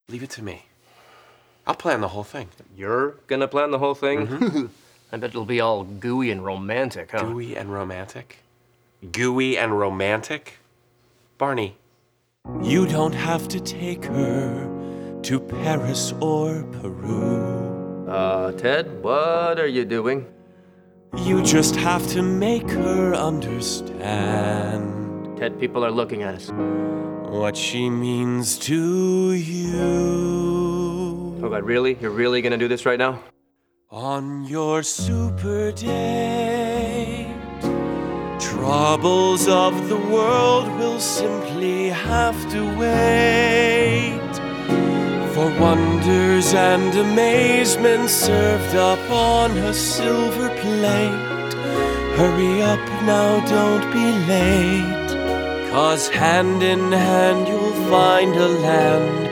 Leave it to me. I'll plan the whole thing. You're gonna plan the whole thing? Mm-hmm. I bet it'll be all gooey and romantic, huh? Gooey and romantic? Gooey and romantic? Barney. You don't have to take her to Paris or Peru. Ted, what are you doing? You just have to make her understand Ted, people are looking at us. what she means to you. Oh God, really? You're really gonna do this right now? On your super date, troubles of the world will simply have to wait for wonders and amazement served up on a silver plate. Hurry up now, don't be late, 'cause hand in hand you'll find a land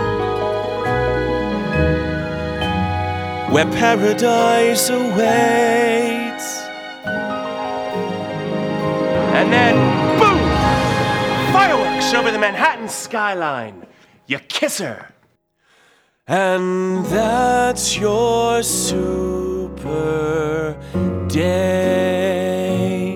where paradise awaits. And then, boom! Fireworks over the Manhattan skyline. You kiss her. And that's your super date.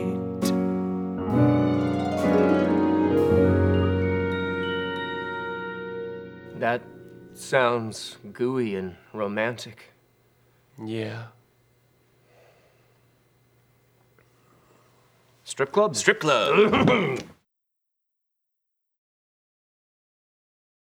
That sounds gooey and romantic. Yeah. Strip club? Strip club.